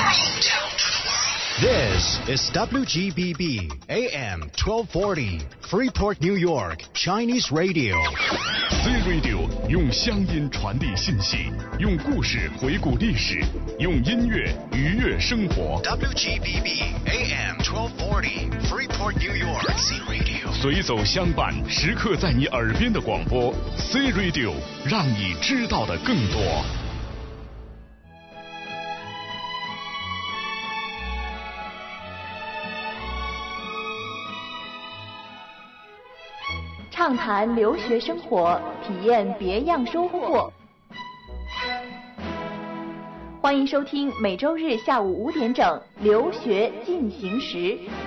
This is WGBB AM 1240 Freeport, New York Chinese Radio. C Radio 用乡音传递信息，用故事回顾历史，用音乐愉悦生活。 WGBB AM 1240 Freeport, New York C Radio. 随走相伴，时刻在你耳边的广播 C Radio， 让你知道的更多。 畅谈留学生活，体验别样收获。欢迎收听每周日下午5点整《留学进行时》。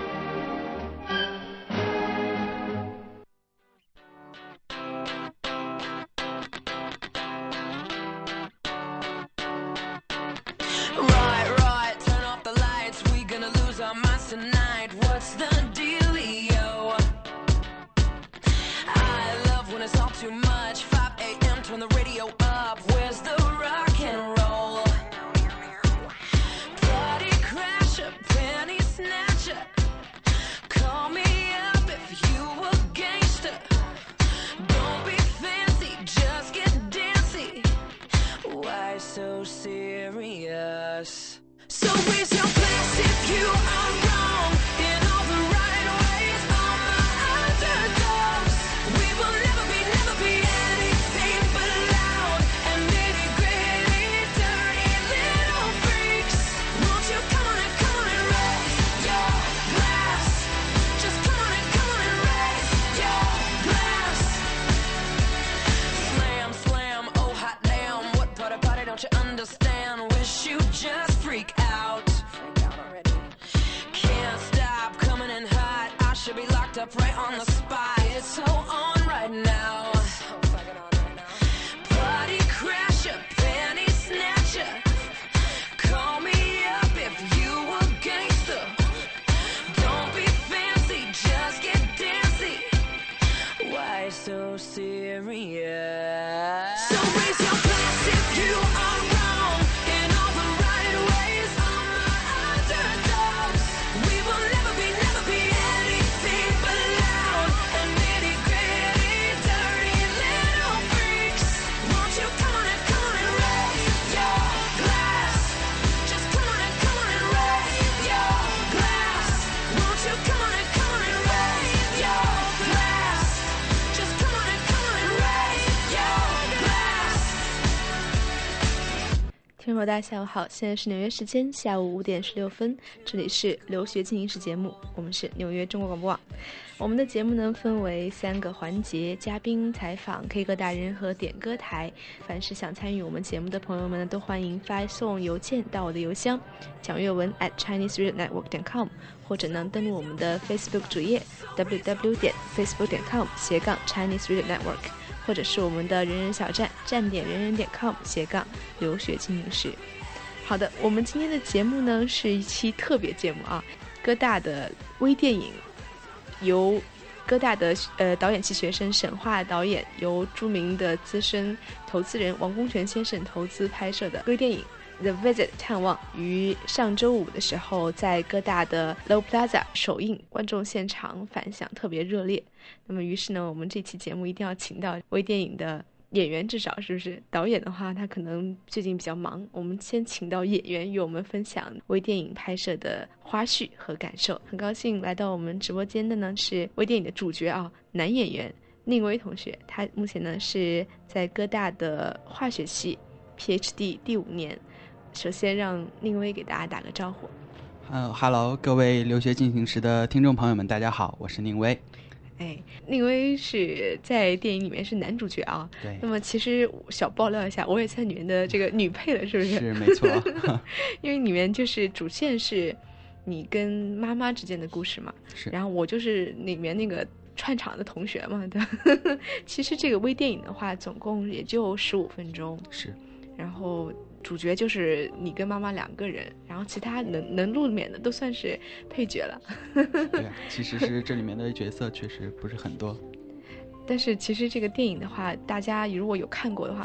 听众朋友大家下午好，现在是纽约时间下午5点16分，这里是留学进行时节目，我们是纽约中国广播网。我们的节目呢分为3个环节：嘉宾采访、K 歌达人和点歌台。凡是想参与我们节目的朋友们呢，都欢迎发送邮件到我的邮箱蒋悦文@ChineseRadioNetwork.com， 或者呢登录我们的 Facebook 主页 www.facebook.com/ChineseRadioNetwork，或者是我们的人人小站站点人人.com留学进行时。好的，我们今天的节目呢是一期特别节目啊，哥大的微电影，由哥大的导演系学生沈化导演，由著名的资深投资人王功权先生投资拍摄的微电影The Visit 探望，于上周五的时候在哥大的 Low Plaza 首映，观众现场反响特别热烈。那么于是呢，我们这期节目一定要请到微电影的演员，至少是不是导演的话他可能最近比较忙，我们先请到演员与我们分享微电影拍摄的花絮和感受。很高兴来到我们直播间的呢是微电影的主角啊，男演员宁威同学，他目前呢是在哥大的化学系 PhD 第5年。首先让宁威给大家打个招呼。 Hello， 各位留学进行时的听众朋友们，大家好，我是宁威。 宁威是在电影里面是男主角啊。 对。 那么其实小爆料一下，我也在里面的这个女配了，是不是？ 是，没错。 因为里面就是主线是你跟妈妈之间的故事嘛。 是。 然后我就是里面那个串场的同学嘛。对。其实这个微电影的话，总共也就15分钟。 是。 然后主角就是你跟妈妈2个人，然后其他能露面的都算是配角了。 对，其实是这里面的角色确实不是很多。 但是其实这个电影的话，大家如果有看过的话，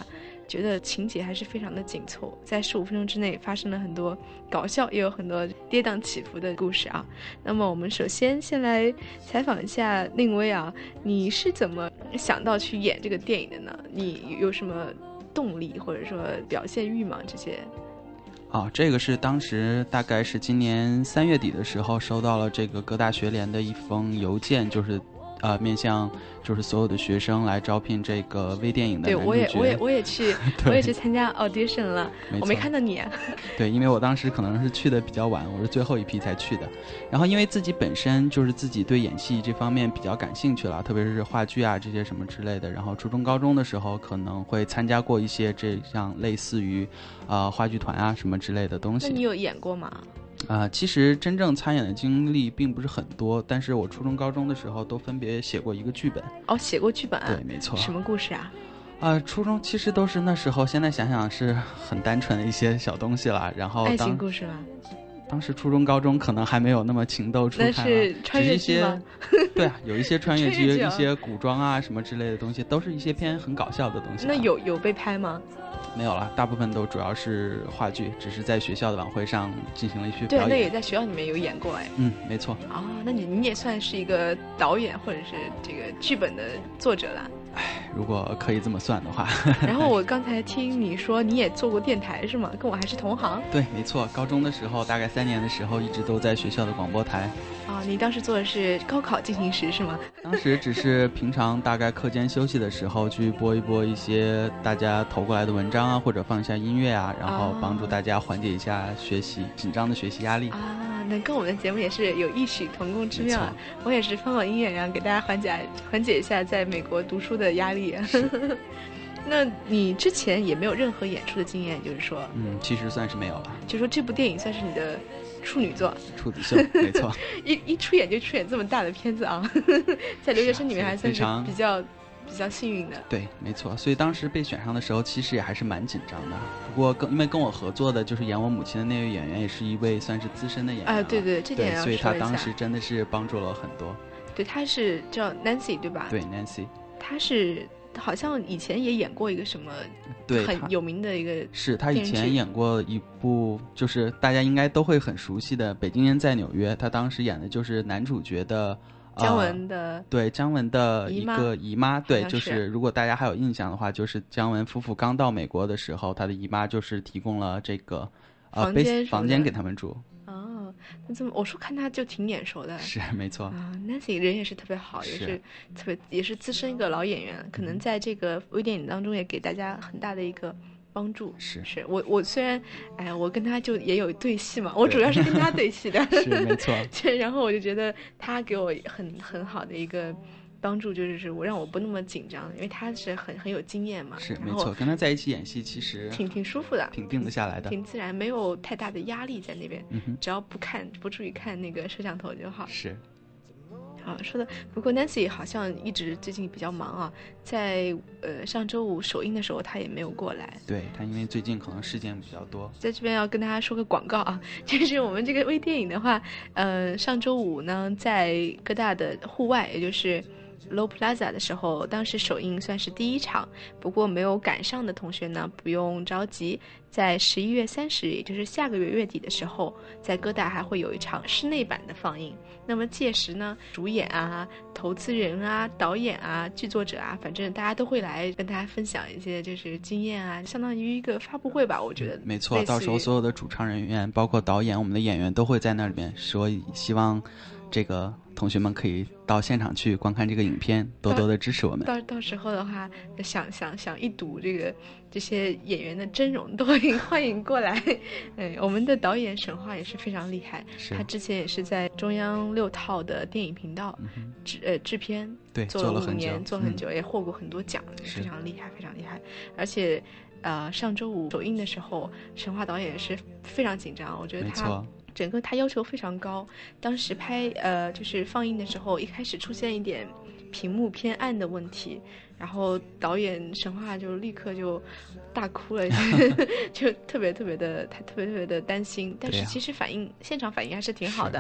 觉得情节还是非常的紧凑，在15分钟之内发生了很多搞笑，也有很多跌宕起伏的故事啊。那么我们首先先来采访一下令威啊，你是怎么想到去演这个电影的呢？你有什么动力或者说表现欲吗？这些？ 这个是当时大概是今年3月底的时候收到了这个各大学联的一封邮件，就是面向就是所有的学生来招聘这个微电影的男主角。 对，我也去我也去参加 audition 了，我没看到你。 对，因为我当时可能是去的比较晚，我是最后一批才去的。然后因为自己本身就是自己对演戏这方面比较感兴趣了，特别是话剧啊这些什么之类的。然后初中高中的时候可能会参加过一些这样类似于话剧团啊什么之类的东西。 那你有演过吗？ 其实真正参演的经历并不是很多，但是我初中高中的时候都分别写过一个剧本。 写过剧本？ 对，没错。 什么故事啊？ 初中其实都是那时候，现在想想是很单纯的一些小东西啦。然后爱情故事吗？ 当时初中高中可能还没有那么情窦初开， 那是穿越剧吗？ 对啊，有一些穿越剧一些古装啊什么之类的东西，都是一些偏很搞笑的东西。 那有被拍吗？ 没有了，大部分都主要是话剧，只是在学校的晚会上进行了一些表演。 对，那也在学校里面有演过哎。 没错。 那你也算是一个导演或者是这个剧本的作者啦。 如果可以这么算的话。 然后我刚才听你说你也做过电台是吗？跟我还是同行。 对，没错，高中的时候大概3年的时候一直都在学校的广播台。 你当时做的是高考进行时是吗？ 当时只是平常大概课间休息的时候去播一播一些大家投过来的文章啊，或者放一下音乐啊，然后帮助大家缓解一下紧张的学习压力。 那跟我们的节目也是有异曲同工之妙啊！我也是放音乐，然后给大家缓解一下在美国读书的压力。那你之前也没有任何演出的经验，就是说？ 其实算是没有了。 就是说这部电影算是你的处女作， 处女秀，没错。 一出演就出演这么大的片子啊，在留学生里面还算是比较幸运的。 对，没错。所以当时被选上的时候，其实也还是蛮紧张的。不过因为跟我合作的就是演我母亲的那位演员，也是一位算是资深的演员。 对，这点要说一下。 所以他当时真的是帮助了我很多。 对，他是叫 Nancy 对吧？ 对 ，Nancy。 他是好像以前也演过一个什么很有名的一个， 是他以前演过一部就是大家应该都会很熟悉的《北京人在纽约》，他当时演的就是男主角的姜文的对姜文的一个姨妈，对，就是如果大家还有印象的话，就是姜文夫妇刚到美国的时候，他的姨妈就是提供了这个房间给他们住。 那这么我说看他就挺眼熟的。 是没错。 Nancy 人也是特别好，也是资深一个老演员，可能在这个微电影当中也给大家很大的一个帮助。是我虽然我跟他就也有对戏嘛，我主要是跟他对戏的。 是没错。 然后我就觉得他给我很好的一个帮助，就是让我不那么紧张，因为他是很有经验嘛。 是没错，跟他在一起演戏其实挺舒服的， 挺定得下来的， 挺自然，没有太大的压力在那边。只要不注意看那个摄像头就好。 是。 说的。不过 Nancy 好像一直最近比较忙啊，在上周五首映的时候他也没有过来。 对，他因为最近可能事件比较多。 在这边要跟大家说个广告啊，就是我们这个微电影的话，上周五呢在哥大的户外，也就是Low Plaza 的时候，当时首映算是第一场，不过没有赶上的同学呢不用着急，在11月30日，也就是下个月月底的时候，在哥大还会有一场室内版的放映。那么届时呢，主演啊、投资人啊、导演啊、剧作者啊，反正大家都会来跟大家分享一些就是经验啊，相当于一个发布会吧，我觉得。 没错，到时候所有的主创人员，包括导演、我们的演员都会在那里面说，希望这个同学们可以到现场去观看这个影片，多多的支持我们。 到时候的话，想一睹这些演员的真容，都欢迎过来。我们的导演沈化也是非常厉害，他之前也是在中央6套的电影频道制片， 对， 做了5年， 做很久，也获过很多奖，非常厉害，非常厉害。而且上周五首映的时候，沈化导演也是非常紧张，我觉得他要求非常高。当时就是放映的时候，一开始出现一点屏幕偏暗的问题，然后导演沈化就立刻就大哭了，就特别的担心。但是其实现场反应还是挺好的。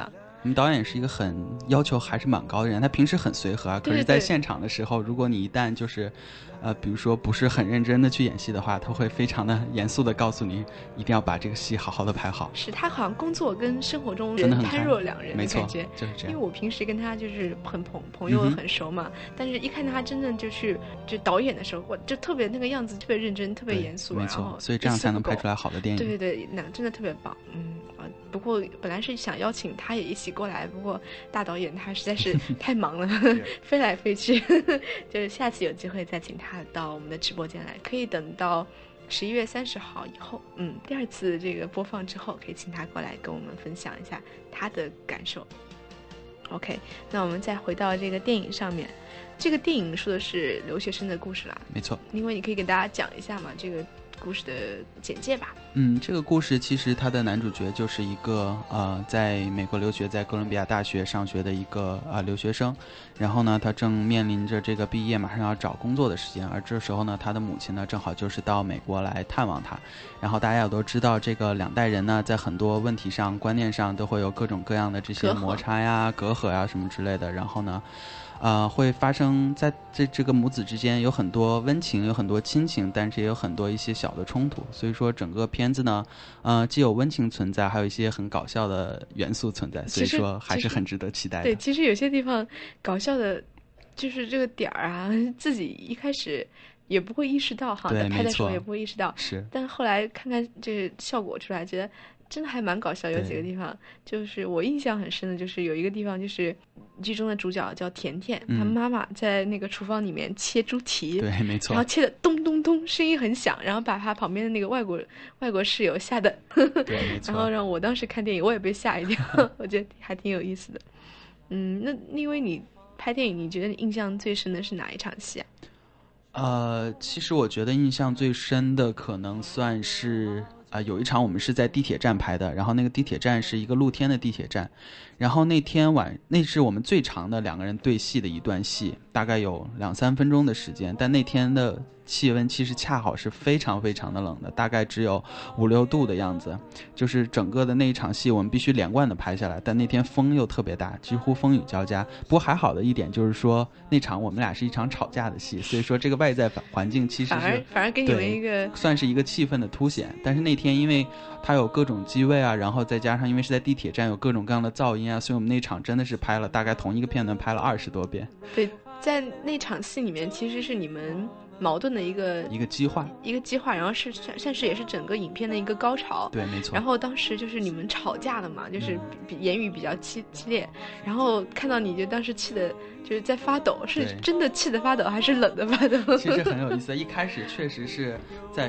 我们导演是一个很要求还是蛮高的人，他平时很随和啊，可是在现场的时候，如果你一旦就是比如说不是很认真的去演戏的话，他会非常的严肃的告诉你一定要把这个戏好好的拍好。 是他好像工作跟生活中真的很判若两人的感觉， 就是这样。 因为我平时跟他就是很朋友很熟嘛，但是一看他真正就导演的时候，我就特别那个样子，特别认真，特别严肃， 没错，所以这样才能拍出来好的电影。 对对对，那真的特别棒。不过本来是想邀请他也一起过来，不过大导演他实在是太忙了飞来飞去就是下次有机会再请他到我们的直播间来，可以等到11月30号以后，第二次这个播放之后，可以请他过来跟我们分享一下他的感受。OK， 那我们再回到这个电影上面，这个电影说的是留学生的故事啦， 没错。 因为你可以给大家讲一下嘛，这个故事的简介吧。 这个故事其实它的男主角就是一个在美国留学，在哥伦比亚大学上学的一个留学生，然后呢他正面临着这个毕业马上要找工作的时间，而这时候呢他的母亲呢正好就是到美国来探望他，然后大家也都知道这个两代人呢在很多问题上观念上都会有各种各样的这些摩擦呀隔阂呀什么之类的，然后呢会发生在这个母子之间有很多温情，有很多亲情，但是也有很多一些小的冲突，所以说整个片子呢既有温情存在，还有一些很搞笑的元素存在，所以说还是很值得期待的。 对，其实有些地方搞笑的就是这个点儿啊，自己一开始也不会意识到哈，在拍的时候也不会意识到， 是， 但后来看看这个效果出来，觉得真的还蛮搞笑。有几个地方就是我印象很深的，就是有一个地方就是剧中的主角叫甜甜，她妈妈在那个厨房里面切猪蹄， 对，没错， 然后切的咚咚咚声音很响，然后把她旁边的那个外国室友吓得对，没错， 然后让我当时看电影我也被吓一跳我觉得还挺有意思的。那因为你拍电影，你觉得你印象最深的是哪一场戏啊？ 其实我觉得印象最深的可能算是有一场我们是在地铁站拍的，然后那个地铁站是一个露天的地铁站，然后那是我们最长的两个人对戏的一段戏，大概有2-3分钟的时间，但那天的气温其实恰好是非常非常的冷的，大概只有5-6度的样子，就是整个的那一场戏我们必须连贯的拍下来，但那天风又特别大，几乎风雨交加。不过还好的一点就是说那场我们俩是一场吵架的戏，所以说这个外在环境其实是反而给你们一个算是一个气氛的凸显。但是那天因为它有各种机位啊，然后再加上因为是在地铁站有各种各样的噪音啊，所以我们那场真的是拍了大概同一个片段拍了20多遍。 对，在那场戏里面其实是你们矛盾的一个激化， 然后算是也是整个影片的一个高潮。 对，没错。 然后当时就是你们吵架了嘛，就是言语比较激烈，然后看到你就当时气的就是在发抖，是真的气的发抖还是冷的发抖？ 其实很有意思，一开始确实是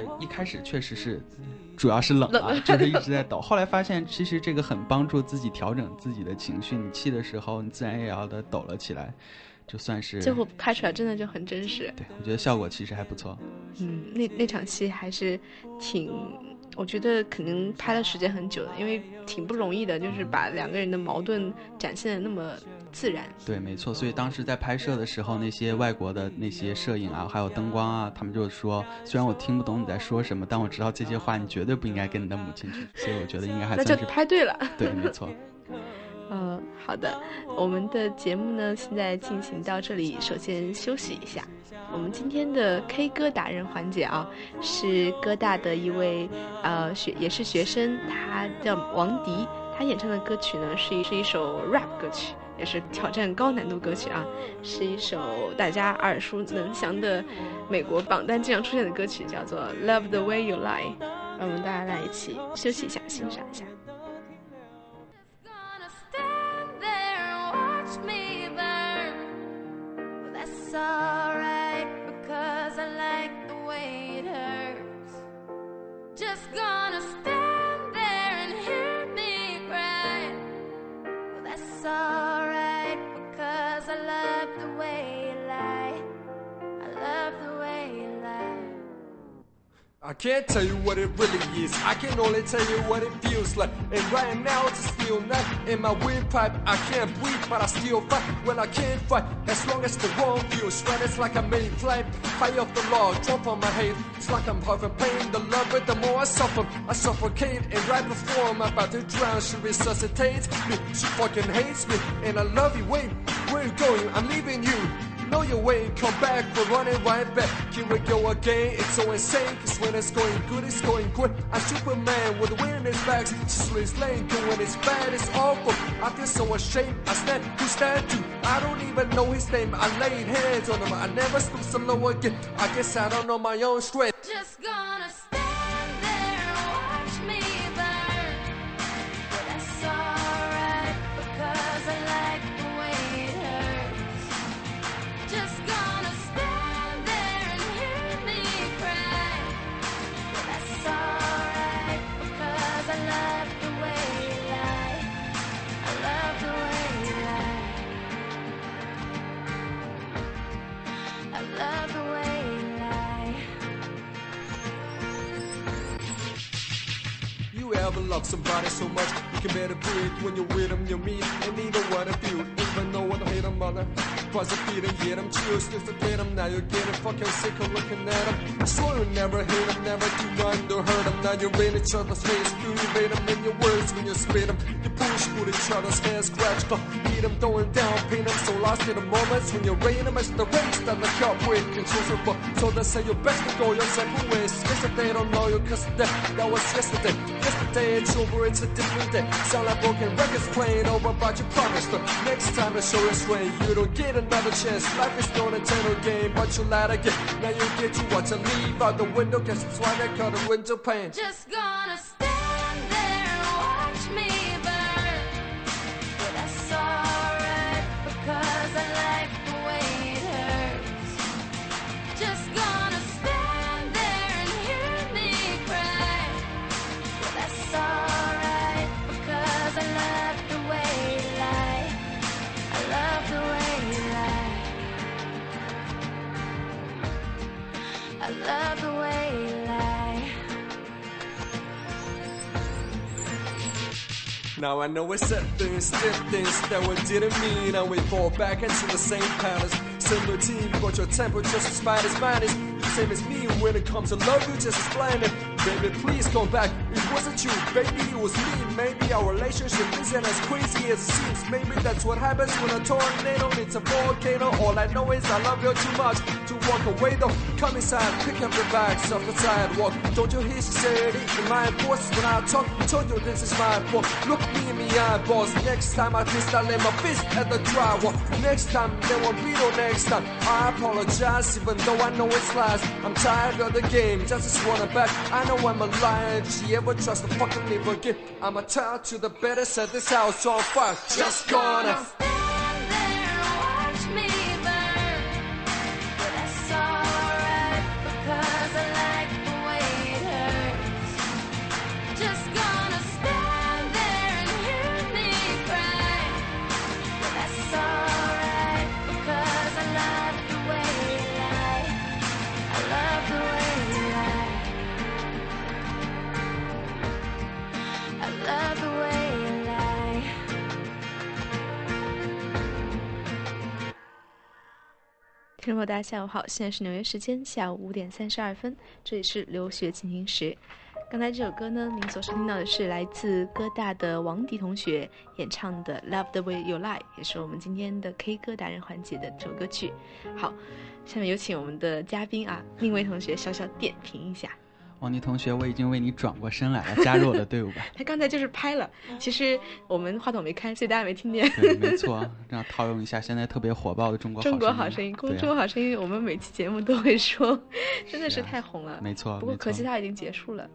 主要是冷啊，就是一直在抖。后来发现其实这个很帮助自己调整自己的情绪，你气的时候你自然也要的抖了起来，就算是最后拍出来真的就很真实。 对，我觉得效果其实还不错。 那场戏还是我觉得可能拍的时间很久的，因为挺不容易的，就是把两个人的矛盾展现的那么自然。 对，没错。所以当时在拍摄的时候，那些外国的那些摄影啊，还有灯光啊，他们就说，虽然我听不懂你在说什么，但我知道这些话你绝对不应该跟你的母亲去。所以我觉得应该还算是那就拍对了。 对，没错。 好的，我们的节目呢现在进行到这里，首先休息一下。我们今天的 K 歌达人环节啊，是哥大的一位也是学生，他叫王迪，他演唱的歌曲呢是一首 rap 歌曲，也是挑战高难度歌曲啊，是一首大家耳熟能详的美国榜单经常出现的歌曲，叫做 Love the Way You Lie。让我们大家来一起休息一下，欣赏一下。 It's alright because I like the way it hurts. Just gonna stand there and hear me cry. Well, that's alright because I love the way you lie. I love the way you lie. I can't tell you what it really is. I can only tell you what it feels like. And right now it's a still night in my windpipe. I can't breathe, but I still fight when I can't fight. As long as the wrong feels right, it's like I made flight. High off the log, drop on my head. It's like I'm having pain. The love it, the more I suffocate. And right before I'm about to drown, she resuscitates me. She fucking hates me, and I love you. Wait, where you going? I'm leaving you. Know your way, come back, we're running right back. Here we go again, it's so insane. Cause when it's going good, it's going great. I'm Superman with the wind in his back. Just his lane, when it's bad, it's awful. I feel so ashamed, I stand, who's that dude? I don't even know his name. I laid hands on him, I never stoop so low again. I guess I don't know my own strength. Just gonna stand there and watch me burn. But that's alright, because I like the way it hurts. Just gonna stand there and hear me cry. But that's alright, because I love the way you lie. I love the way you lie. I love the way you lie. You ever love somebody so much you can better breathe when you're with them, you meet and neither one of you even know what I hate them, mother. Cause if you didn't get them, choose to forget them. Now you're getting fucking sick of looking at them. I swear you never hate them, never do nothing to hurt them. Now you're in each other's face, you evade them in your words when you spit them. You push, put each other's hands, scratch them, beat them, throwing down, pain them. So lost in the moments when you're rain them as the race that the cup with controls them. So they say you're best to go your separate ways. Guess that they don't know you cause that was yesterday. Yesterday it's over, it's a different day. Sound like broken records playing over, but you promised them. Next time the show is rain, you don't get another chance. Life is no Nintendo game, but you lied again. Now you get to watch and leave out the window. Guess that's why they call the window pane. Just gonna stand there and watch me burn. But that's alright, because I like the way it hurts. Just gonna stand there and hear me cry. But that's alright, because I love the way you lie. I love the way you lie. I love the way you lie. Now I know we said things, did things that we didn't mean, and we fall back into the same patterns. Same routine, but your temper just as bad as mine is. The same as me when it comes to love, you just as blinded. Baby, please come back. It wasn't you, baby, it was me. Maybe our relationship isn't as crazy as it seems. Maybe that's what happens when a tornado hits a volcano. All I know is I love you too much to walk away though. Come inside, pick up your bags off the sidewalk. Don't you hear sincerity in my voice when I talk? Told you this is my fault. Look me in the eyeballs. Next time I twist, I lay my fist at the drywall. Next time there won't be no next time. I apologize even though I know it's lies. I'm tired of the game, just wanna back. I know I'm a liar. Did she ever trust to fucking live again? I'm a child to the better, set this house on fire. Just gonna stand there and watch me burn. But that's alright, because I like the way it hurts. Just gonna stand there and hear me cry. But that's alright, because I love the way you lie. I love the way you lie. I love the way you lie. 听众朋友，大家下午好，现在是纽约时间下午5点32分，这里是留学进行时。刚才这首歌呢，您所收听到的是来自哥大的王迪同学演唱的《Love the Way You Lie》，也是我们今天的 K 歌达人环节的这首歌曲。好，下面有请我们的嘉宾啊，另一位同学小小点评一下。 王迪同学，我已经为你转过身来了，加入我的队伍吧。 他刚才就是拍了，其实我们话筒没开，所以大家没听见。 对，没错，这样套用一下现在特别火爆的中国好声音。 中国好声音，我们每期节目都会说，真的是太红了。 没错。 不过可惜它已经结束了。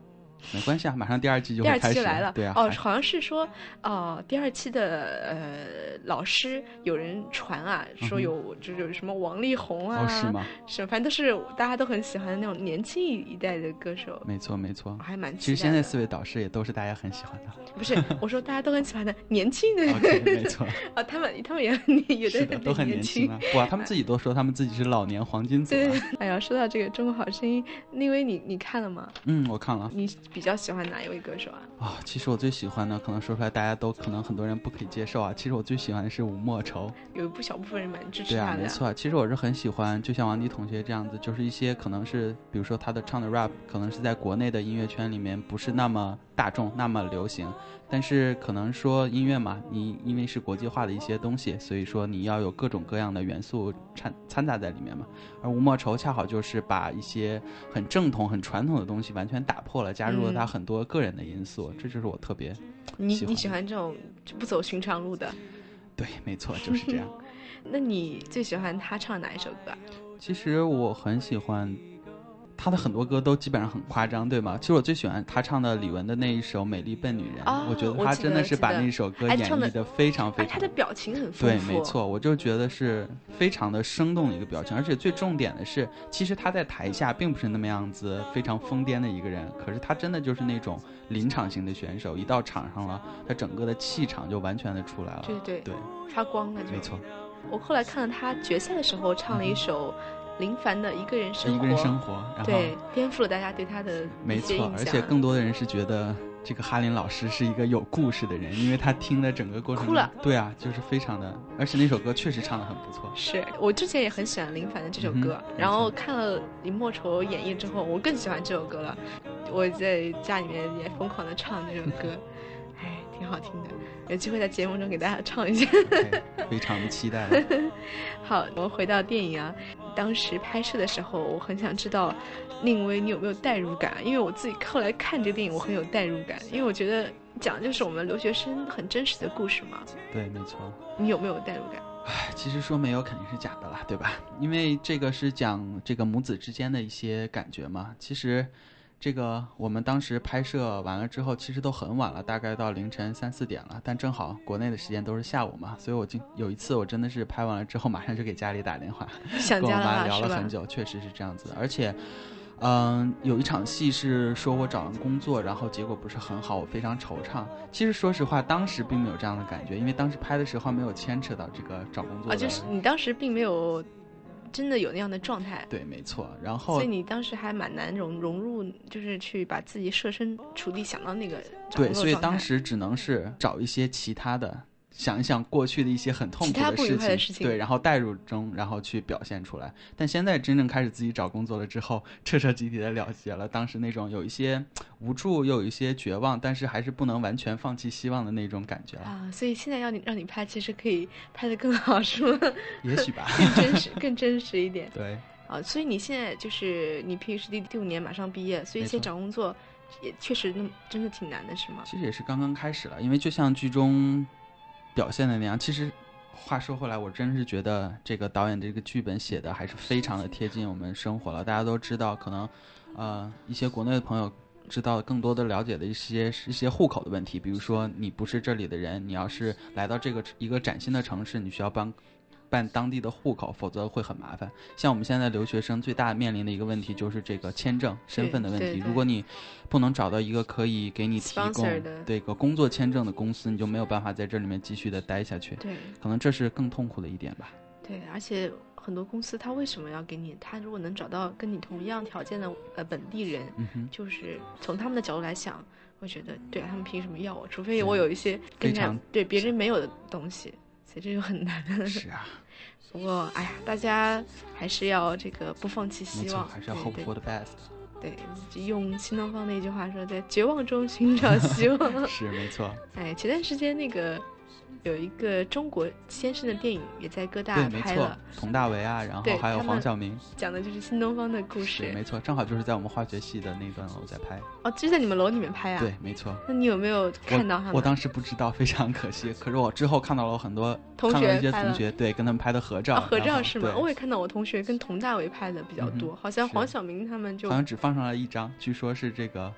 没关系啊，马上第2季就第2 会开始期就来了。 对啊， 哦，好像是说，第2期的老师有人传啊，说就是有什么王力宏啊， 是吗？ 是，反正都是大家都很喜欢的那种年轻一代的歌手。 没错没错， 还蛮期待的。 其实现在4位导师也都是大家很喜欢的。 不是，我说大家都很喜欢的年轻的。 OK， 没错。 他们也有的都很年轻啊！哇，他们自己都说他们自己是老年黄金组。 对，哎呀，说到这个《中国好声音》，因为你看了吗？ 我看了。 你比较喜欢哪一位歌手啊？ 其实我最喜欢的，可能说出来大家都可能很多人不可以接受啊。其实我最喜欢的是吴莫愁， 有一不小部分人蛮支持他的。 对啊，没错。其实我是很喜欢，就像王迪同学这样子，就是一些可能是，比如说他的唱的 rap， 可能是在国内的音乐圈里面不是那么大众、那么流行，但是可能说音乐嘛，你因为是国际化的一些东西，所以说你要有各种各样的元素掺杂在里面嘛。而吴莫愁恰好就是把一些很正统、很传统的东西完全打破了，加入了他很多个人的因素，这就是我特别你喜欢这种不走寻常路的？ 对，没错，就是这样。 那你最喜欢他唱哪一首歌？ 其实我很喜欢他的很多歌，都基本上很夸张，对吗？其实我最喜欢他唱的李玟的那一首《美丽笨女人》，我觉得他真的是把那首歌演绎的非常非常， 他的表情很丰富。 对，没错，我就觉得是非常的生动的一个表情，而且最重点的是，其实他在台下并不是那么样子非常疯癫的一个人，可是他真的就是那种临场型的选手，一到场上了，他整个的气场就完全的出来了， 对，发光了就。 没错。 我后来看了他决赛的时候唱了一首林凡的一个人生活， 然后对，颠覆了大家对他的一些印象。 没错，而且更多的人是觉得这个哈林老师是一个有故事的人，因为他听的整个过程哭了。 对啊，就是非常的，而且那首歌确实唱得很不错。 是我之前也很喜欢林凡的这首歌，然后看了林莫愁演绎之后，我更喜欢这首歌了。我在家里面也疯狂的唱这首歌，挺好听的。有机会在节目中给大家唱一下， 非常的期待。 好，我们回到电影啊，当时拍摄的时候，我很想知道宁薇你有没有代入感，因为我自己后来看这个电影，我很有代入感，因为我觉得讲的就是我们留学生很真实的故事嘛。对，没错。你有没有代入感？ 其实说没有肯定是假的啦，对吧？因为这个是讲这个母子之间的一些感觉嘛。其实这个我们当时拍摄完了之后，其实都很晚了，大概到凌晨3、4点了，但正好国内的时间都是下午嘛，所以我有一次我真的是拍完了之后马上就给家里打电话， 想家了， 跟我妈聊了很久，确实是这样子的。而且有一场戏是说我找完工作，然后结果不是很好，我非常惆怅。其实说实话当时并没有这样的感觉，因为当时拍的时候没有牵扯到这个找工作的就是你当时并没有真的有那样的状态。 对，没错。然后所以你当时还蛮难融入，就是去把自己设身处地想到那个对，所以当时只能是找一些其他的，想一想过去的一些很痛苦的事情，对，然后带入中，然后去表现出来。但现在真正开始自己找工作了之后，彻彻底底的了解了当时那种有一些无助又有一些绝望，但是还是不能完全放弃希望的那种感觉啊。所以现在让你拍，其实可以拍得更好，是吗？ 也许吧， 更真实一点。 对啊，所以你现在就是你 PhD 第5年马上毕业，所以现在找工作也确实真的挺难的，是吗？ 其实也是刚刚开始了，因为就像剧中表现的那样，其实话说回来，我真是觉得这个导演这个剧本写的还是非常的贴近我们生活了。大家都知道，可能一些国内的朋友知道更多的了解的一些户口的问题，比如说你不是这里的人，你要是来到一个崭新的城市，你需要办当地的户口，否则会很麻烦。像我们现在留学生最大面临的一个问题就是这个签证身份的问题，如果你不能找到一个可以给你提供这个工作签证的公司，你就没有办法在这里面继续的待下去。 对， 可能这是更痛苦的一点吧。 对，而且很多公司他为什么要给你，他如果能找到跟你同样条件的本地人，就是从他们的角度来想，会觉得对他们凭什么要我，除非我有一些跟对别人没有的东西，所以这就很难。 是啊， 不过哎呀，大家还是要这个不放弃希望， 还是要 hope for the best。 对，用新东方那句话说，在绝望中寻找希望。 是没错。 哎，前段时间那个有一个中国先生的电影也在各大拍了， 佟大为啊，然后还有黄晓明， 讲的就是新东方的故事。 是没错，正好就是在我们化学系的那段楼在拍。 哦，就是在你们楼里面拍啊？ 对，没错。 那你有没有看到他们？ 我当时不知道，非常可惜。可是我之后看到了很多同学对跟他们拍的合照。 合照是吗？我也看到我同学跟佟大为拍的比较多，好像黄晓明他们就好像只放上了一张，据说是这个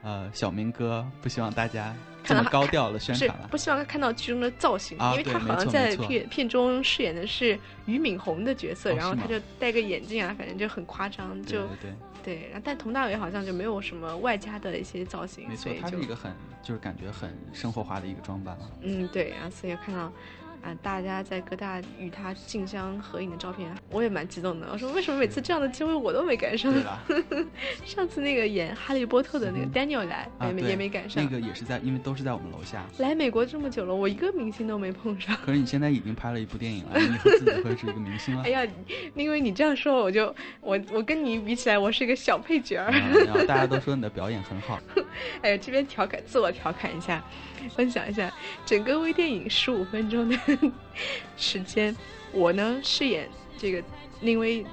小民歌，不希望大家这么高调的宣传了， 不希望看到剧中的造型，因为他好像在片中饰演的是俞敏洪的角色，然后他就戴个眼镜啊，反正就很夸张，就对，但佟大为好像就没有什么外加的一些造型， 没错，他是一个就是感觉很生活化的一个装扮了。 对，然后所以看到大家在各大与他竞相合影的照片，我也蛮激动的。我说为什么每次这样的机会我都没赶上？上次那个演哈利波特的那个 Daniel 来，也没赶上。 那个也是因为都是在我们楼下。 来美国这么久了，我一个明星都没碰上。 可是你现在已经拍了一部电影了，你以后自己会是一个明星了。 哎呀，因为你这样说，我跟你比起来，我是一个小配角。 然后大家都说你的表演很好。 哎呀，这边自我调侃一下，分享一下整个微电影15分钟的时间，我呢饰演这个宁薇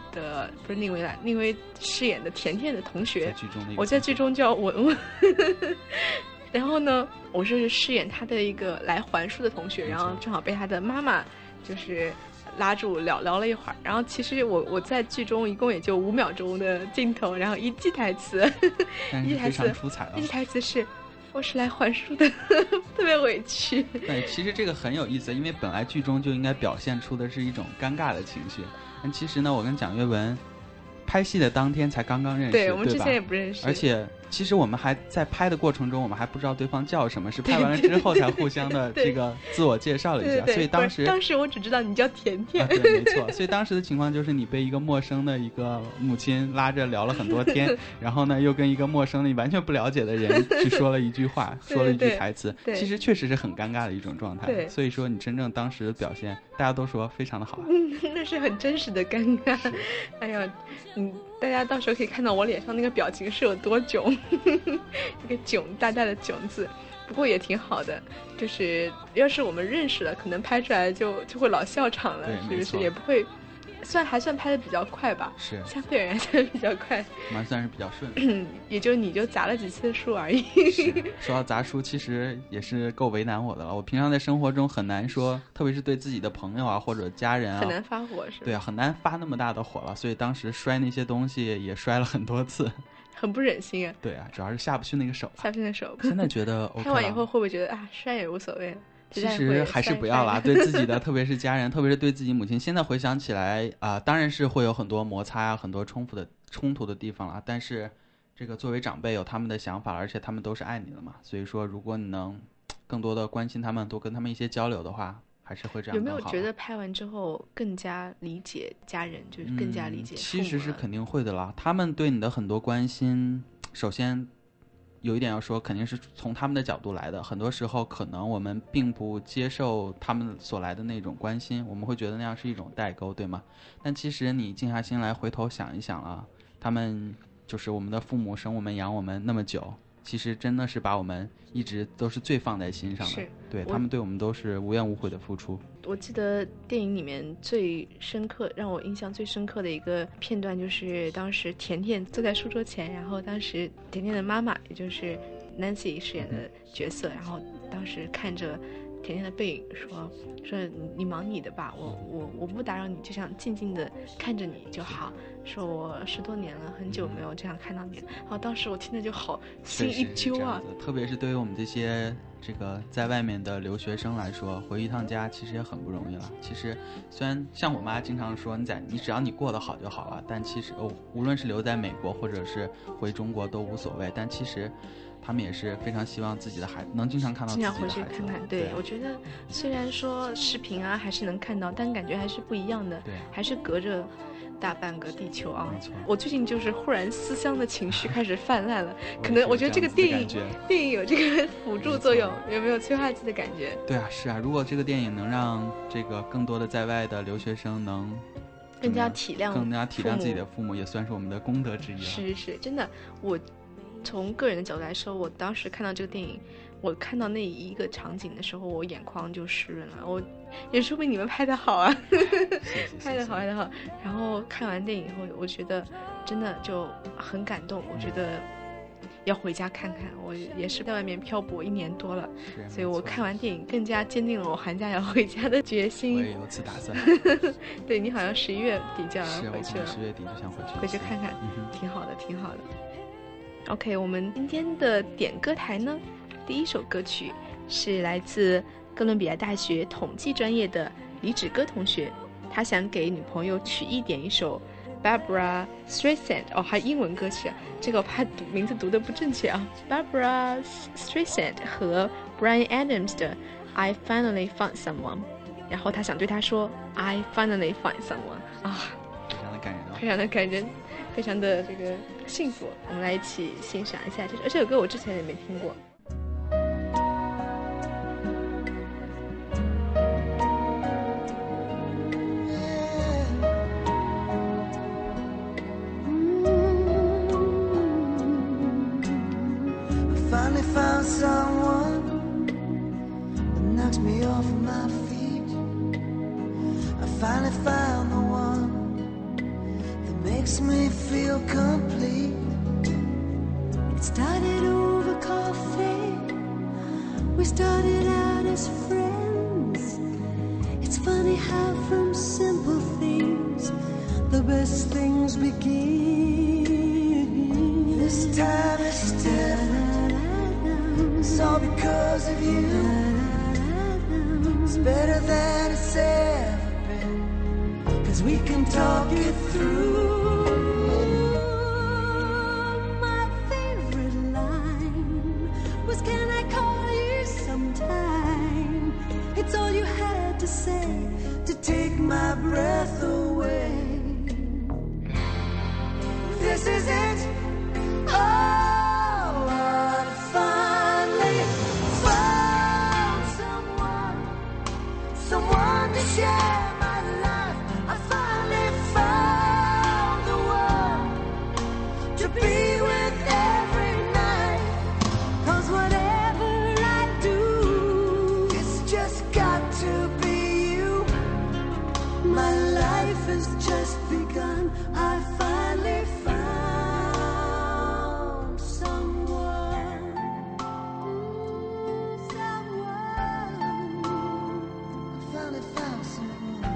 饰演的甜甜的同学，我在剧中叫文文。然后呢，我是饰演他的一个来还书的同学，然后正好被他的妈妈就是拉住聊了一会儿。然后其实我在剧中一共也就5秒钟的镜头，然后一句台词， 但是非常出彩了。 一句台词是我是来还书的，特别委屈。 对，其实这个很有意思，因为本来剧中就应该表现出的是一种尴尬的情绪，但其实呢，我跟蒋岳文拍戏的当天才刚刚认识， 对，我们之前也不认识， 而且其实我们还在拍的过程中，我们还不知道对方叫什么，是拍完了之后才互相的这个自我介绍了一下。所以当时我只知道你叫甜甜。 对，没错。所以当时的情况就是你被一个陌生的一个母亲拉着聊了很多天，然后呢又跟一个陌生的你完全不了解的人去说了一句话，说了一句台词，其实确实是很尴尬的一种状态。所以说你真正当时的表现，大家都说非常的好。 那是很真实的尴尬。哎呀，大家到时候可以看到我脸上那个表情是有多囧。一个囧，大大的囧字，不过也挺好的。就是要是我们认识了，可能拍出来就会老笑场了，是不是？也不会，还算拍的比较快吧， 是相对而言算比较快， 算是比较顺。 也就你就砸了几次书而已。 说到砸书，其实也是够为难我的了。我平常在生活中很难说，特别是对自己的朋友啊或者家人啊， 很难发火，是吧？ 对啊，很难发那么大的火了。所以当时摔那些东西也摔了很多次。 很不忍心啊！ 对啊，主要是下不去那个手。现在觉得 OK 看完以后会不会觉得摔也无所谓了？ 其实还是不要啦，对自己的，特别是家人，特别是对自己母亲。现在回想起来当然是会有很多摩擦啊，很多冲突的地方啦。但是这个作为长辈有他们的想法，而且他们都是爱你的嘛。所以说，如果你能更多的关心他们，多跟他们一些交流的话，还是会这样更好。 有没有觉得拍完之后更加理解家人，就是更加理解父母？ 其实是肯定会的啦。他们对你的很多关心，首先有一点要说，肯定是从他们的角度来的。很多时候可能我们并不接受他们所来的那种关心，我们会觉得那样是一种代沟，对吗？但其实你静下心来回头想一想啊，他们就是我们的父母，生我们养我们那么久，其实真的是把我们一直都是最放在心上的。对，他们对我们都是无怨无悔的付出。 我记得电影里面最深刻，让我印象最深刻的一个片段，就是当时甜甜坐在书桌前，然后当时甜甜的妈妈，也就是 Nancy 饰演的角色，然后当时看着甜甜的背影说你忙你的吧，我不打扰你，就想静静的看着你就好。说我10多年了，很久没有这样看到你了。然后当时我听着就好心一揪啊， 特别是对于我们这些在外面的留学生来说，回一趟家其实也很不容易了。其实虽然像我妈经常说你只要你过得好就好了，但其实无论是留在美国或者是回中国都无所谓。但其实他们也是非常希望自己的孩子能经常看到自己的孩子， 经常回去看看。对，我觉得虽然说视频啊还是能看到，但感觉还是不一样的。 对， 还是隔着大半个地球啊！我最近就是忽然思乡的情绪开始泛滥了，可能我觉得这个电影有这个辅助作用，有没有催化剂的感觉？ 对啊，是啊，如果这个电影能让更多的在外的留学生能更加体谅自己的父母，也算是我们的功德之一了。 是，真的，我从个人的角度来说，我当时看到这个电影，我看到那一个场景的时候，我眼眶就湿润了。也说明你们拍得好啊，拍得好。然后看完电影以后，我觉得真的就很感动。我觉得要回家看看。我也是在外面漂泊1年多了，所以我看完电影更加坚定了我寒假要回家的决心。 我也有此打算。 对，你好像11月底就要回去了。 10月底就想回去看看，挺好的。 OK， 我们今天的点歌台呢，第一首歌曲是来自哥伦比亚大学统计专业的李芷歌同学，他想给女朋友曲艺点一首 Barbra Streisand， 还英文歌曲啊，这个我怕名字读得不正确啊。Barbra Streisand 和 Bryan Adams 的 I Finally Found Someone， 然后他想对他说 I Finally Found Someone 啊， 非常的感人， 非常的感人，非常的这个幸福。我们来一起欣赏一下这首歌，我之前也没听过。 Found someone that knocks me off of my feet. I finally found the one that makes me feel complete. It started over coffee. We started out as friends. It's funny how from simple things the best things begin. This time it's different. It's all because of you. It's better than it's ever been, 'cause we can talk it through. My favorite line was, can I call you sometime? It's all you had to say to take my breath away. This is it. Someone to share my life. I finally found the one to be with every night. 'Cause whatever I do, it's just got to be you. My life has just begun. I finally found someone. Finally found someone.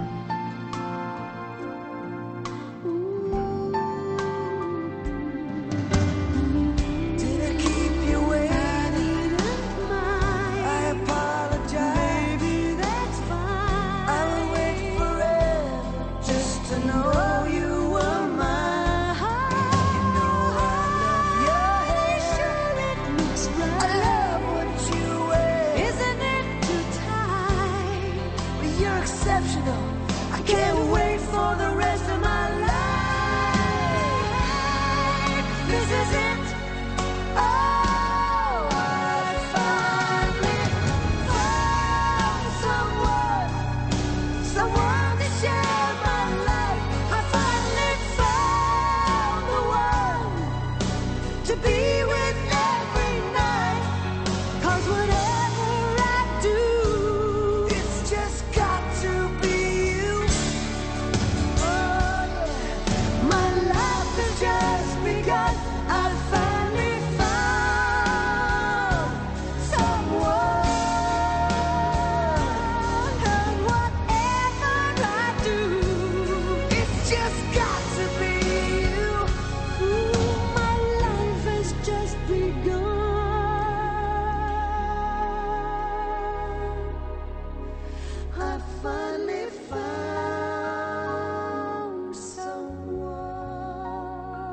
Did I keep you waiting? I apologize. Baby, that's fine. I will wait forever just to know you were mine. You know I love your hair. Sure it looks right. I love what you wear. Isn't it too tight? You're exceptional. I can't wait for the rest of my life. This is it. Oh, I finally found someone, someone to share my life. I finally found the one to be with every night. 'Cause whatever I do, it's just got to be you. Oh yeah, my life has just begun. I finally found someone. And whatever I do, it's just got to be you. Ooh, my life has just begun. I finally found someone.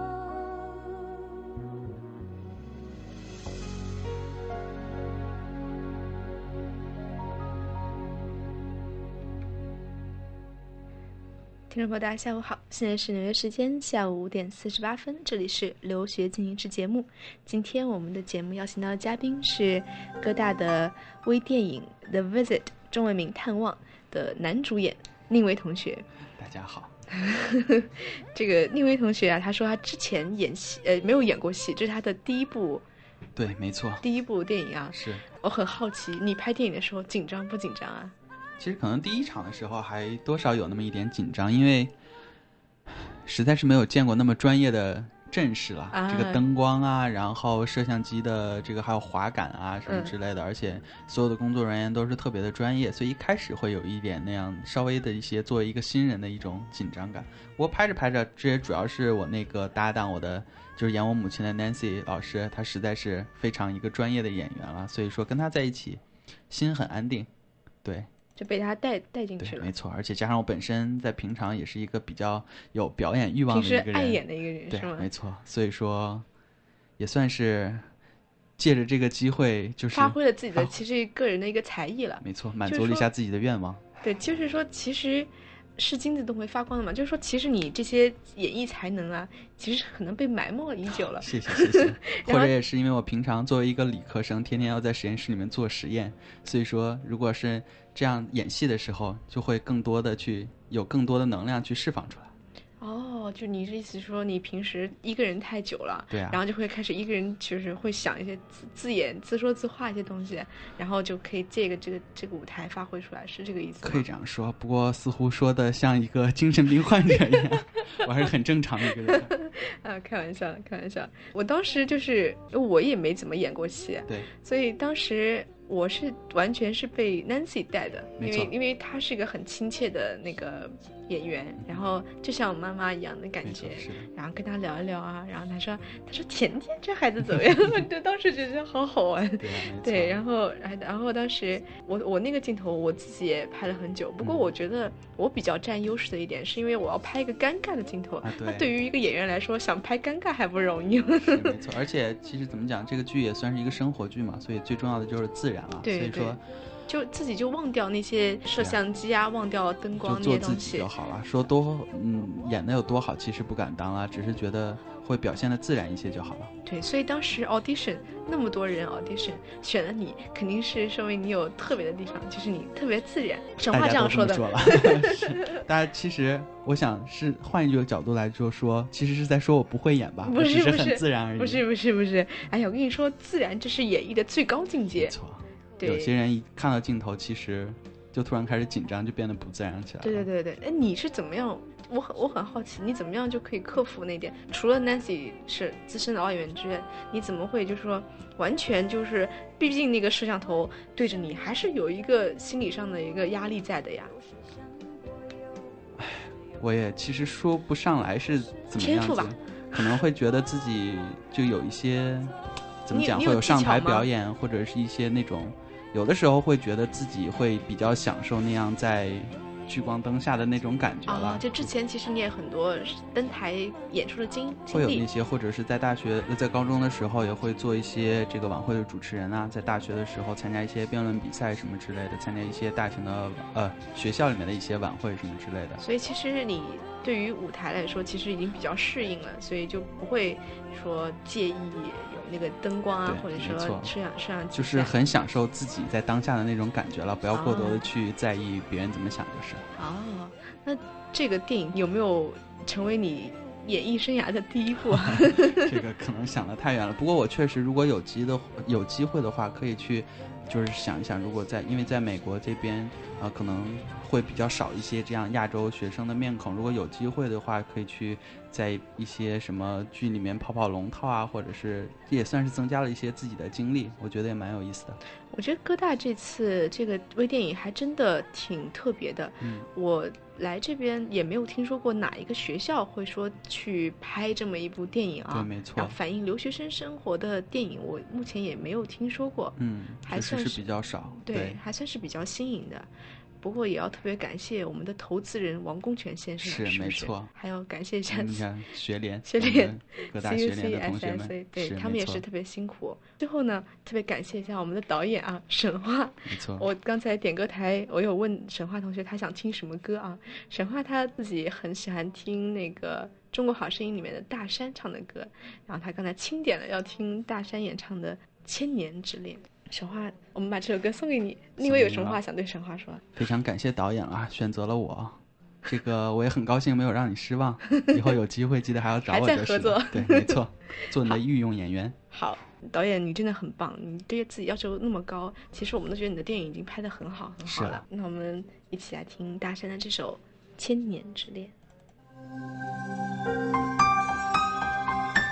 听众朋友大家下午好，现在是纽约时间下午5点48分，这里是留学进行式节目。今天我们的节目邀请到的嘉宾是哥大的微电影 The Visit 中文名探望的男主演宁威同学。 大家好。 这个宁威同学啊，他说他之前演戏没有演过戏，这是他的第一部对，没错， 第一部电影啊。 是。 我很好奇，你拍电影的时候紧张不紧张啊？ 其实可能第一场的时候还多少有那么一点紧张，因为实在是没有见过那么专业的阵势了， 啊这个灯光啊，然后摄像机的这个还有滑杆啊什么之类的，而且所有的工作人员都是特别的专业，所以一开始会有一点那样稍微的一些作为一个新人的一种紧张感。不过拍着拍着，这也主要是我那个搭档，我的就是演我母亲的 Nancy 老师，她实在是非常一个专业的演员了，所以说跟她在一起心很安定，对。 就被他带进去对， 了。 没错，而且加上我本身在平常也是一个比较有表演欲望的平时一个人， 爱演的一个人对是吗？ 没错，所以说也算是借着这个机会，就是发挥了自己的其实个人的一个才艺了。 没错，满足了一下自己的愿望。 对，就是说其实是金子都会发光的嘛，就是说其实你这些演艺才能啊，其实可能被埋没了已久了。 谢谢谢谢。或者也是因为我平常作为一个理科生，天天要在实验室里面做实验，所以说如果是这样演戏的时候，就会更多的有更多的能量去释放出来。 哦，就你这意思说你平时一个人太久了， 对啊， 然后就会开始一个人就是会想一些自演自说自话一些东西，然后就可以借这个舞台发挥出来，是这个意思吗？ 可以这样说，不过似乎说的像一个精神病患者一样，我还是很正常的一个人。 啊，开玩笑，开玩笑。我当时就是我也没怎么演过戏， 对， 所以当时我是完全是被 Nancy 带的，因为她是一个很亲切的那个演员，然后就像我妈妈一样的感觉，然后跟她聊一聊啊，然后她说甜甜这孩子怎么样？就当时觉得好好玩，对，然后当时我那个镜头我自己也拍了很久，不过我觉得我比较占优势的一点是因为我要拍一个尴尬的镜头，那对于一个演员来说，想拍尴尬还不容易。 是没错，而且其实怎么讲，这个剧也算是一个生活剧嘛，所以最重要的就是自然啊。 对， 所以说就自己就忘掉那些摄像机啊，忘掉灯光那些东西， 就做自己就好了。说演的有多好，其实不敢当啦，只是觉得会表现的自然一些就好了。 对，所以当时 audition 那么多人 audition 选了你，肯定是说明你有特别的地方，就是你特别自然。沈话这样说的。 大家其实我想是换一个角度来说，其实是在说我不会演吧， 不是只是很自然而已。 不是，哎呀，我跟你说，自然这是演绎的最高境界。 没错，有些人一看到镜头，其实就突然开始紧张，就变得不自然起来了。 对，哎，你是怎么样？我很好奇，你怎么样就可以克服那点？除了 Nancy 是资深的导演员之外，你怎么会就是说完全就是，毕竟那个摄像头对着你，还是有一个心理上的一个压力在的呀？ 我也其实说不上来是怎么样子， 天赋吧， 可能会觉得自己就有一些怎么讲，会有上台表演，或者是一些那种，有的时候会觉得自己会比较享受那样在聚光灯下的那种感觉了。 就之前其实你也很多登台演出的经历， 会有那些，或者是在在高中的时候也会做一些这个晚会的主持人啊，在大学的时候参加一些辩论比赛什么之类的，参加一些大型的学校里面的一些晚会什么之类的。 所以其实你对于舞台来说，其实已经比较适应了，所以就不会说介意有那个灯光啊，或者说摄像机， 就是很享受自己在当下的那种感觉了，不要过多的去在意别人怎么想就是。 那这个电影有没有成为你演艺生涯的第一步啊？ 这个可能想得太远了。不过我确实，如果有机会的话，可以去，就是想一想，如果因为在美国这边可能会比较少一些这样亚洲学生的面孔。如果有机会的话，可以去在一些什么剧里面跑龙套啊，或者是也算是增加了一些自己的经历，我觉得也蛮有意思的。 我觉得哥大这次这个微电影还真的挺特别的。我来这边也没有听说过哪一个学校会说去拍这么一部电影啊。 对，没错。 反映留学生生活的电影，我目前也没有听说过。还算是比较少。 对，还算是比较新颖的。不过也要特别感谢我们的投资人王功权先生， 是没错。 还要感谢一下你看学联各大学联的同学们， 对他们也是特别辛苦。最后呢，特别感谢一下我们的导演啊，沈化。 没错。 我刚才点歌台，我有问沈化同学他想听什么歌啊？沈化他自己很喜欢听那个《中国好声音》里面的大山唱的歌，然后他刚才清点了要听大山演唱的《千年之恋》。沈化，我们把这首歌送给你。另外有什么话想对沈化说？ 非常感谢导演啊，选择了我，这个我也很高兴没有让你失望。以后有机会记得还要找我就是。 还在合作。 对，没错，做你的御用演员。 好，导演你真的很棒，你对自己要求那么高，其实我们都觉得你的电影已经拍得很好很好了。那我们一起来听大山的这首《千年之恋》。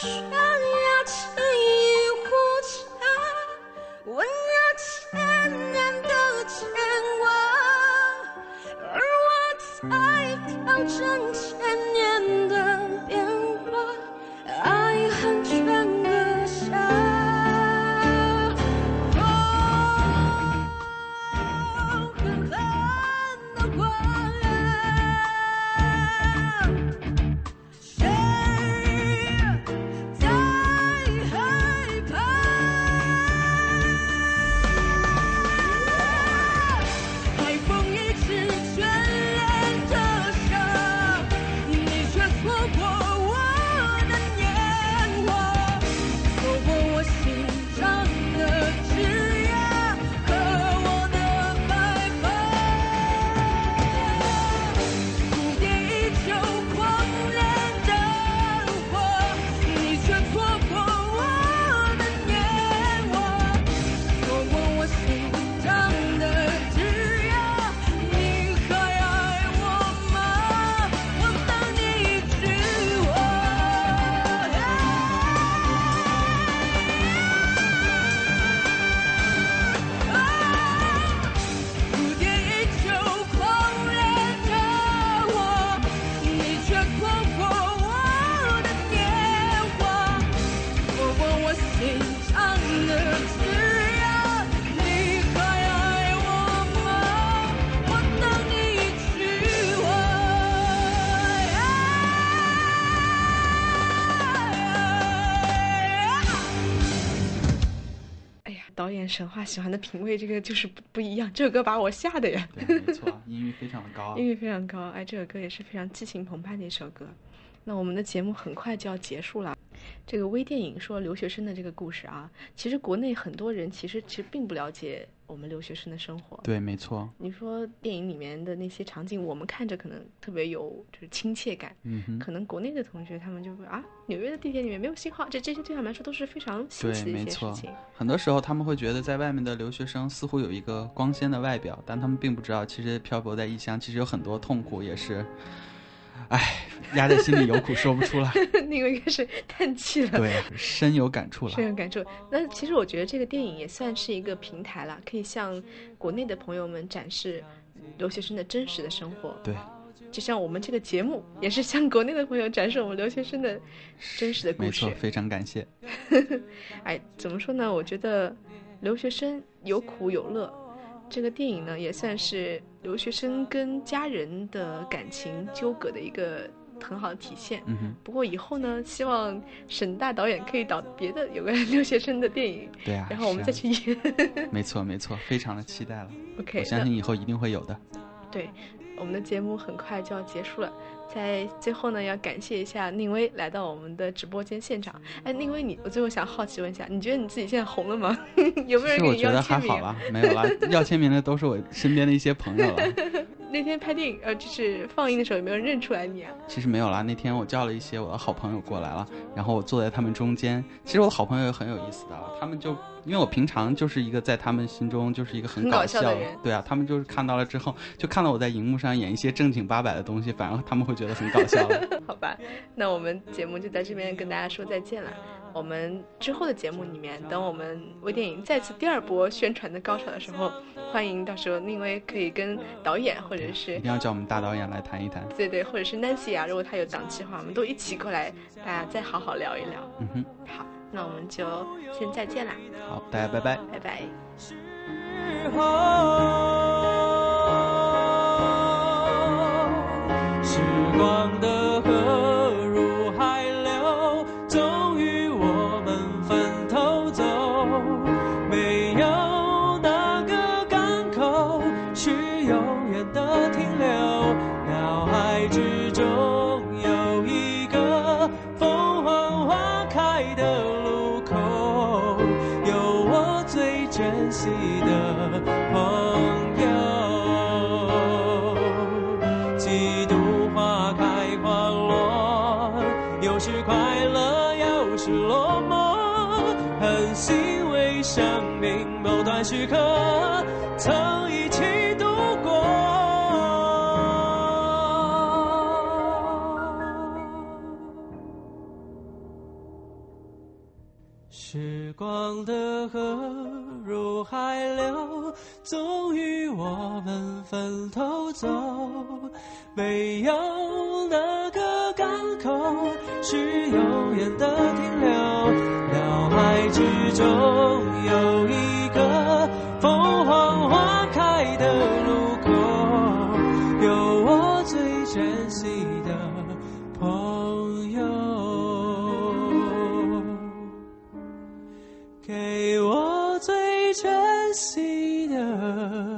想要沏一壶茶，温热千年的牵挂，而我在调整千年的变化，爱恨全搁下。狠狠的刮，谁在害怕？海风一直眷恋着沙，你却错过我的年华，错过我心上的枝桠和我的白发。蝴蝶依旧狂恋着我，你却错过我的年华，错过我心上的枝桠。你还爱我吗？我等你一句话。蝴蝶依旧狂恋着我，你却错过我的年华，错过我心上的枝桠。你还爱我吗？我等你一句话。 哎呀，导演沈华喜欢的品味，这个就是不一样。这首歌把我吓的呀， 对，没错，音域非常的高。 音乐非常高。哎，这首歌也是非常激情澎湃的一首歌。那我们的节目很快就要结束了。这个微电影说留学生的这个故事啊，其实国内很多人其实并不了解我们留学生的生活。 对，没错。 你说电影里面的那些场景，我们看着可能特别有就是亲切感，可能国内的同学他们就会啊，纽约的地铁里面没有信号，这些对他们来说都是非常新奇的一些事情。 很多时候他们会觉得在外面的留学生似乎有一个光鲜的外表，但他们并不知道，其实漂泊在异乡，其实有很多痛苦，也是，哎，压在心里有苦说不出来。 那个应该是叹气了， 对，深有感触了， 深有感触。那其实我觉得这个电影也算是一个平台了，可以向国内的朋友们展示留学生的真实的生活。 对， 就像我们这个节目也是向国内的朋友展示我们留学生的真实的故事。 没错，非常感谢。 哎，怎么说呢？我觉得留学生有苦有乐，这个电影呢也算是留学生跟家人的感情纠葛的一个很好的体现。不过以后呢，希望沈大导演可以导别的有关留学生的电影。 对啊， 然后我们再去演。 没错没错，非常的期待了。 OK， 我相信以后一定会有的。 对，我们的节目很快就要结束了，在最后呢，要感谢一下宁威来到我们的直播间现场。哎，宁威，我最后想好奇问一下，你觉得你自己现在红了吗？有没有人给你要签名？ 我觉得还好啦，没有啦，要签名的都是我身边的一些朋友了。 那天拍电影就是放映的时候，有没有人认出来你啊？ 其实没有啦，那天我叫了一些我的好朋友过来了，然后我坐在他们中间。其实我的好朋友也很有意思的，他们就因为我平常就是一个在他们心中就是一个很搞笑的人， 对啊，他们就是看到了之后，就看到我在荧幕上演一些正经八百的东西，反而他们会觉得很搞笑了。 好吧，那我们节目就在这边跟大家说再见了。我们之后的节目里面，等我们微电影再次第二波宣传的高潮的时候，欢迎到时候宁威可以跟导演或者是一定要叫我们大导演来谈一谈， 对对，或者是 Nancy 啊，如果他有档期的话，我们都一起过来，大家再好好聊一聊。好，那我们就先再见啦。 好，大家拜拜， 拜拜。 时光的河入海流，终于我们分头走，没有哪个港口是永远的停留，脑海之中有一个凤凰花开的路口，有我最珍惜的朋友。几度花开花落，有时快乐，有时落寞，很欣慰生命某段时刻曾一起度过。 时光的河入海流，终于我们分头走，没有哪个港口是永远的停留，脑海之中有一个凤凰花开的路口，有我最珍惜的朋友，给我最珍惜的